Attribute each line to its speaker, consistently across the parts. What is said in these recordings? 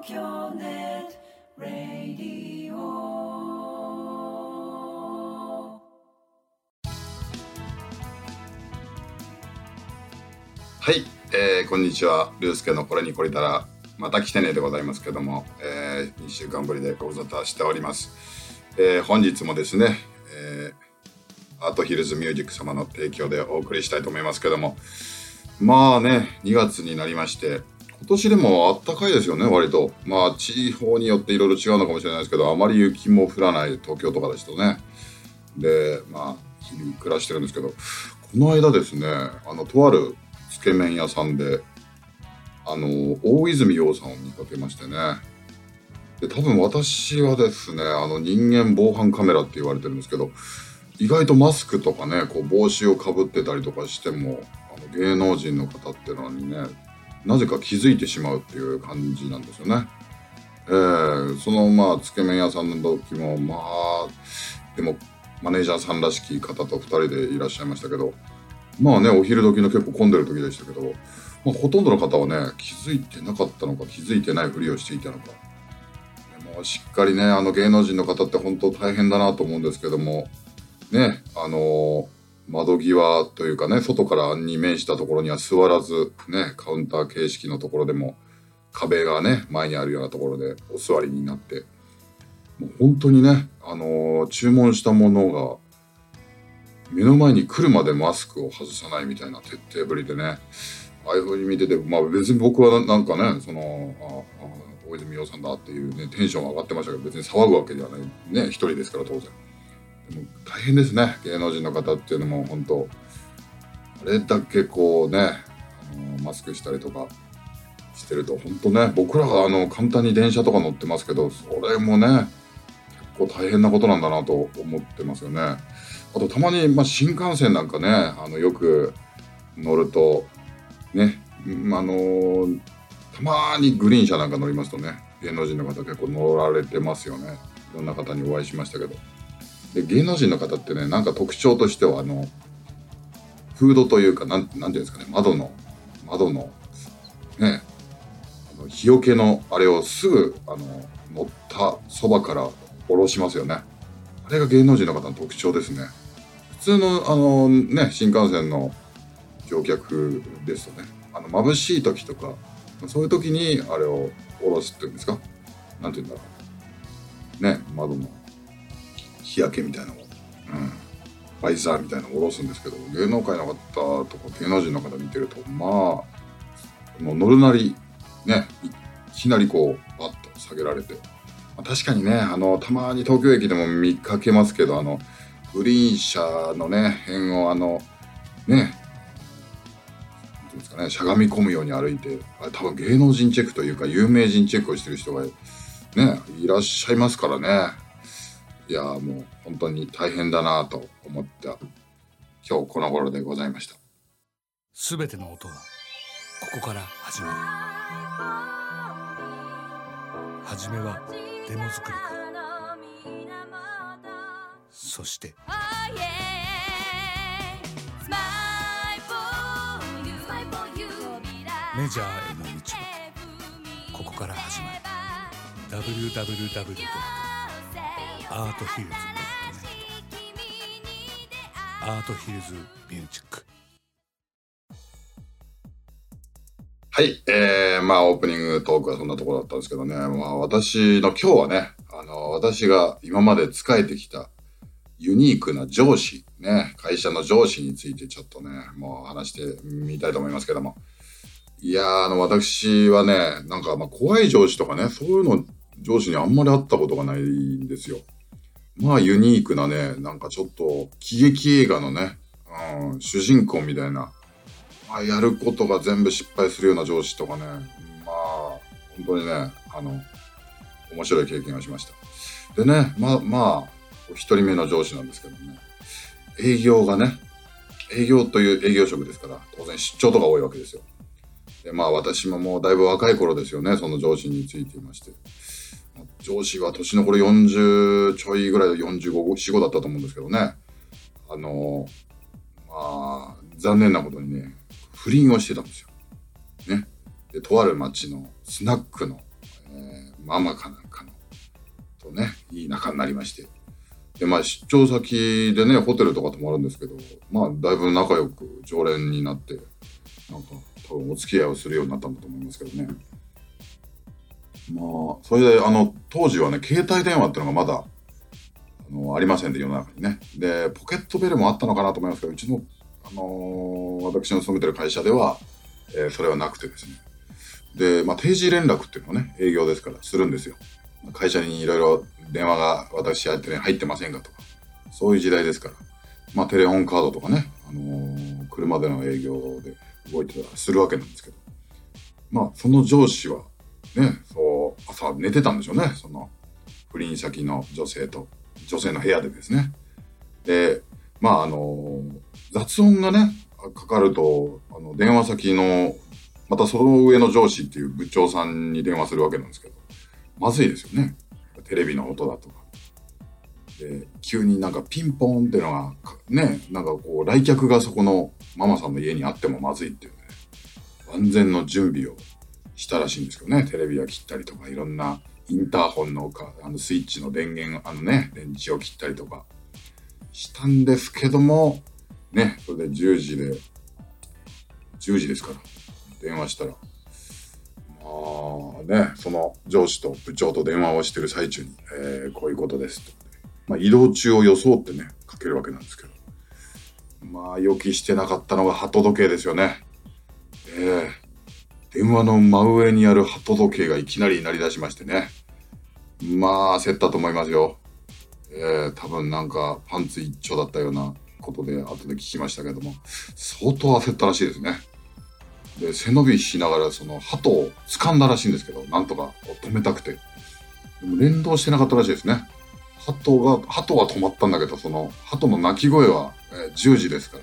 Speaker 1: 京ネットラディオ。
Speaker 2: はい、こんにちは。ルースケのこれに懲りたらまた来てねでございますけども、2週間ぶりでご無沙汰しております。本日もですね、アートヒルズミュージック様の提供でお送りしたいと思いますけども、まあね、2月になりまして、今年でもあったかいですよね、割と。まあ地方によっていろいろ違うのかもしれないですけど、あまり雪も降らない東京とかですとね。で、まあ日々暮らしてるんですけど、この間ですね、とあるつけ麺屋さんで、大泉洋さんを見かけましてね。で、多分私はですね、人間防犯カメラって言われてるんですけど、意外とマスクとかね、こう帽子をかぶってたりとかしても、芸能人の方ってのにね、なぜか気づいてしまうっていう感じなんですよね。そのまあつけ麺屋さんの時もまあでもマネージャーさんらしき方と2人でいらっしゃいましたけど、まあね、お昼時の結構混んでる時でしたけど、まあ、ほとんどの方はね、気づいてなかったのか気づいてないふりをしていたのか、でもしっかりね、芸能人の方って本当大変だなと思うんですけどもね、窓際というかね、外からに面したところには座らず、ね、カウンター形式のところでも、壁がね、前にあるようなところでお座りになって、もう本当にね、注文したものが、目の前に来るまでマスクを外さないみたいな徹底ぶりでね、ああいう風に見てて、まあ別に僕はなんかね、大泉洋さんだっていうね、テンション上がってましたけど、別に騒ぐわけではない。ね、一人ですから当然。でも大変ですね、芸能人の方っていうのも本当あれだけこうね、マスクしたりとかしてると本当ね、僕らが簡単に電車とか乗ってますけど、それもね結構大変なことなんだなと思ってますよね。あとたまに、新幹線なんかね、よく乗るとね、たまにグリーン車なんか乗りますとね、芸能人の方結構乗られてますよね。いろんな方にお会いしましたけど、で芸能人の方ってね、なんか特徴としてはフードというかなんていうんですかね、窓のね、日よけのあれをすぐ乗ったそばから下ろしますよね。あれが芸能人の方の特徴ですね。普通のね、新幹線の乗客ですとね、眩しい時とかそういう時にあれを下ろすっていうんですか、なんていうんだろうね、窓の日焼けみたいなのを、バイザーみたいなのを下ろすんですけど、芸能界の方とか芸能人の方見てると、まあもう乗るなりね、いきなりこうバッと下げられて、確かにね、たまに東京駅でも見かけますけど、グリーン車のね辺をね、なんていうんですかね、しゃがみ込むように歩いて、あれ多分芸能人チェックというか有名人チェックをしてる人がねいらっしゃいますからね。いやもう本当に大変だなと思った今日この頃でございました。
Speaker 3: すべての音はここから始まる。はじめはデモ作りから、そしてメジャーへの道はここから始まる。 www.arthils.net アートヒルズミュージック。
Speaker 2: はい、オープニングトークはそんなところだったんですけどね、私の今日はね、私が今まで仕えてきたユニークな上司ね、会社の上司についてちょっとね、もう話してみたいと思いますけども、いや私はね、なんか怖い上司とかね、そういうの上司にあんまり会ったことがないんですよ。ユニークなね、なんかちょっと喜劇映画のね、主人公みたいな、やることが全部失敗するような上司とかね、本当にね、面白い経験をしました。でね、一人目の上司なんですけどね、営業という営業職ですから、当然出張とか多いわけですよ。で、私ももうだいぶ若い頃ですよね、その上司についていまして。上司は年の頃40ちょいぐらいで45、4、5だったと思うんですけどね。残念なことにね、不倫をしてたんですよ。ね。で、とある町のスナックの、 ママかなんかのとねいい仲になりまして、で出張先でねホテルとか泊まるんですけど、だいぶ仲良く常連になって、なんか多分お付き合いをするようになったんだと思いますけどね。それで当時はね携帯電話っていうのがまだありませんで、世の中にね。でポケットベルもあったのかなと思いますけど、うちの私の勤めてる会社では、それはなくてですね。で定時連絡っていうのをね営業ですからするんですよ。会社にいろいろ電話が私やってね入ってませんかとか、そういう時代ですから、テレホンカードとかね、車での営業で動いてたりするわけなんですけど、その上司はね、そう朝寝てたんでしょうね。その不倫先の女性の部屋でですね。で雑音がねかかると電話先のまたその上の上司っていう部長さんに電話するわけなんですけど、まずいですよね。テレビの音だとかで急になんかピンポンっていうのがね、なんかこう来客がそこのママさんの家にあってもまずいっていうね、万全の準備をしたらしいんですけどね。テレビは切ったりとか、いろんなインターホンのスイッチの電源電池を切ったりとかしたんですけどもね、それで10時ですから電話したら、その上司と部長と電話をしてる最中に、こういうことですと、移動中を装ってねかけるわけなんですけど、予期してなかったのが鳩時計ですよね。電話の真上にある鳩時計がいきなり鳴り出しましてね、焦ったと思いますよ。多分なんかパンツ一丁だったようなことで後で聞きましたけども、相当焦ったらしいですね。で背伸びしながらその鳩を掴んだらしいんですけど、なんとか止めたくて、でも連動してなかったらしいですね。鳩は止まったんだけど、その鳩の鳴き声は、10時ですから、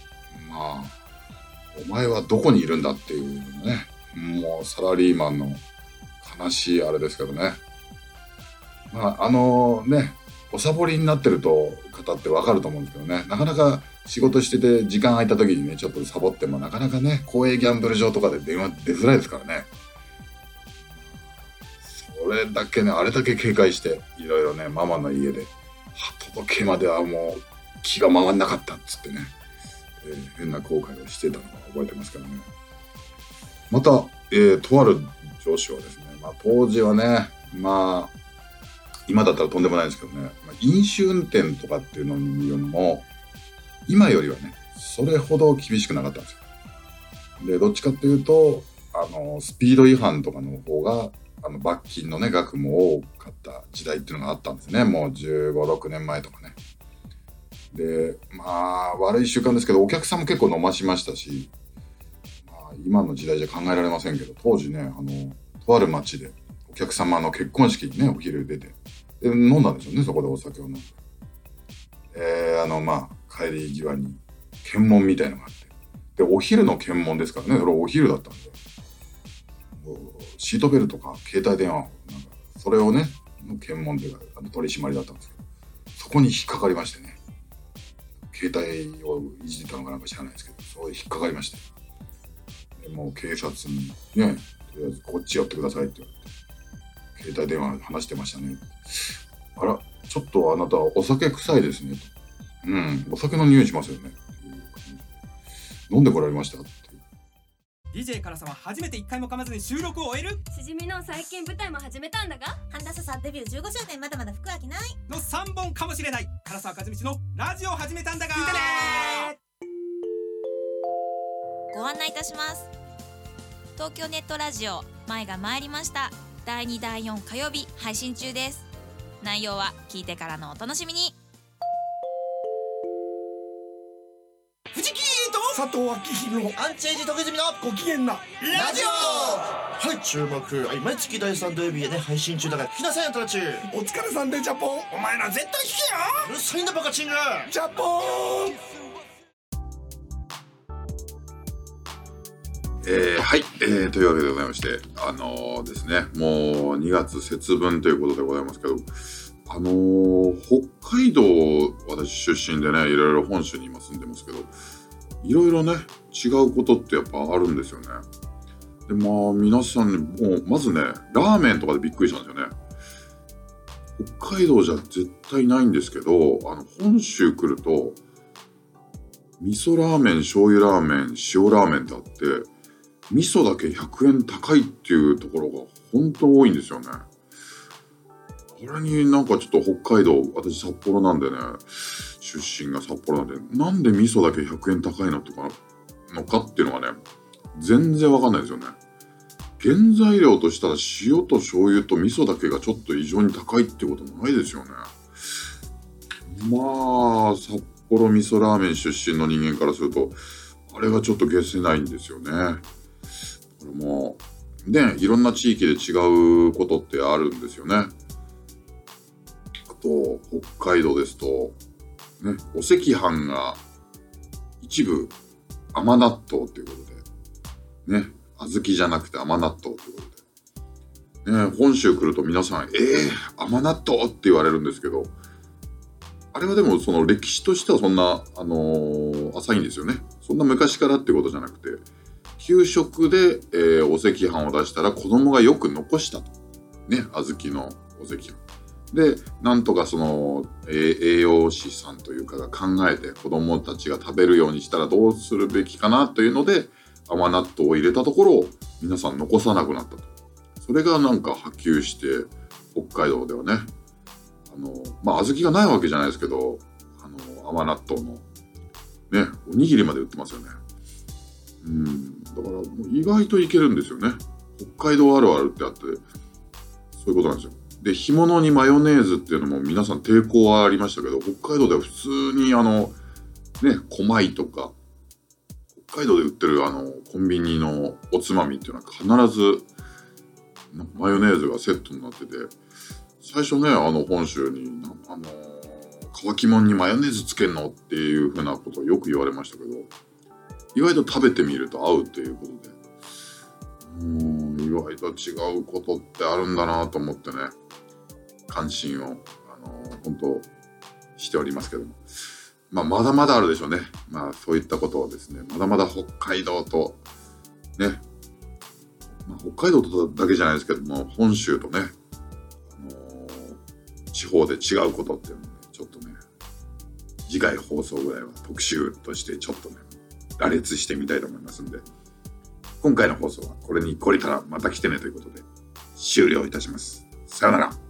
Speaker 2: お前はどこにいるんだっていうね、もうサラリーマンの悲しいあれですけどね。おサボりになってると方ってわかると思うんですけどね、なかなか仕事してて時間空いた時にねちょっとサボってもなかなかね、公営ギャンブル場とかで電話出づらいですからね。それだけね、あれだけ警戒していろいろね、ママの家で鳩時計まではもう気が回んなかったっつってね、変な後悔をしてたのが覚えてますけどね。また、とある上司はですね、当時はね、今だったらとんでもないですけどね、飲酒運転とかっていうのにも今よりはねそれほど厳しくなかったんですよ。でどっちかっていうとスピード違反とかの方が罰金のね額も多かった時代っていうのがあったんですね。もう15、6年前とかね。で悪い習慣ですけど、お客さんも結構飲ましましたし、今の時代じゃ考えられませんけど、当時ねとある町でお客様の結婚式にねお昼出て、で飲んだんでしょうね、そこでお酒を飲んで、帰り際に検問みたいのがあって、でお昼の検問ですからね、それお昼だったんで、シートベルとか携帯電話をそれをね検問というか取り締まりだったんですけど、そこに引っかかりましてね、携帯をいじったのかなんか知らないですけど、そう引っかかりまして、でもう警察にね、とりあえずこっち寄ってくださいって言われて、携帯電話話してましたね。あら、ちょっとあなたお酒臭いですねと。お酒の匂いしますよね。飲んでこられましたって。
Speaker 4: DJ からさは初めて1回も噛まずに収録を終える。
Speaker 5: しじみの最近舞台も始めたんだが、
Speaker 6: 半田さデビュー15周年、まだまだ服飽きない
Speaker 4: の3本かもしれない。唐沢和道のラジオを始めたんだが、聞いてね。
Speaker 6: ご案内いたします。東京ネットラジオ前が参りました。第2第4火曜日配信中です。内容は聞いてからのお楽しみに。
Speaker 4: 藤木と佐藤明宏、
Speaker 7: アンチエイジ徳泉の
Speaker 4: ご機嫌な
Speaker 7: ラジオ。はい、注目。毎月第3土曜日へね配信中だから聞きなさいよ、トラチ。
Speaker 4: お疲れさんでジャポン。お前ら絶対聞けよ。
Speaker 7: うるさいんだバカチンが。
Speaker 4: ジャポン。
Speaker 2: はい、というわけでございまして、ですね、もう2月節分ということでございますけど、北海道、私出身でね、いろいろ本州に今住んでますけど、いろいろね違うことってやっぱあるんですよね。 で皆さんね、もうまずね、ラーメンとかでびっくりしたんですよね。北海道じゃ絶対ないんですけど、本州来ると味噌ラーメン、醤油ラーメン、塩ラーメンってあって、味噌だけ100円高いっていうところが本当多いんですよね。これになんかちょっと北海道、私札幌なんでね、出身が札幌なんで、なんで味噌だけ100円高いのかっていうのがね、全然わかんないですよね。原材料としたら塩と醤油と味噌だけがちょっと異常に高いってことないですよね。札幌味噌ラーメン出身の人間からすると、あれがちょっと消せないんですよね。これもね、いろんな地域で違うことってあるんですよね。あと北海道ですとね、お赤飯が一部甘納豆ということでね、小豆じゃなくて甘納豆ということでね、本州来ると皆さん甘納豆って言われるんですけど、あれはでもその歴史としてはそんな浅いんですよね。そんな昔からってことじゃなくて、給食で、お赤飯を出したら子供がよく残したとね、小豆のお赤飯で、なんとかその、栄養士さんというかが考えて、子供たちが食べるようにしたらどうするべきかなというので、甘納豆を入れたところ、皆さん残さなくなったと。それがなんか波及して、北海道ではね、小豆がないわけじゃないですけど、甘納豆のね、おにぎりまで売ってますよね。だからもう意外といけるんですよね。北海道あるあるってあって、そういうことなんですよ。で、干物にマヨネーズっていうのも皆さん抵抗はありましたけど、北海道では普通に小米とか、北海道で売ってるコンビニのおつまみっていうのは必ずマヨネーズがセットになってて、最初ね、本州に乾きもんにマヨネーズつけんのっていうふうなことをよく言われましたけど、意外と食べてみると合うっていうことで、意外と違うことってあるんだなと思ってね、関心を本当しておりますけども、まだまだあるでしょうね。そういったことをですね、まだまだ北海道とね、北海道とだけじゃないですけども、本州とね、地方で違うことっていうのをね、ちょっとね、次回放送ぐらいは特集としてちょっとね、羅列してみたいと思いますんで、今回の放送はこれに懲りたらまた来てねということで終了いたします。さよなら。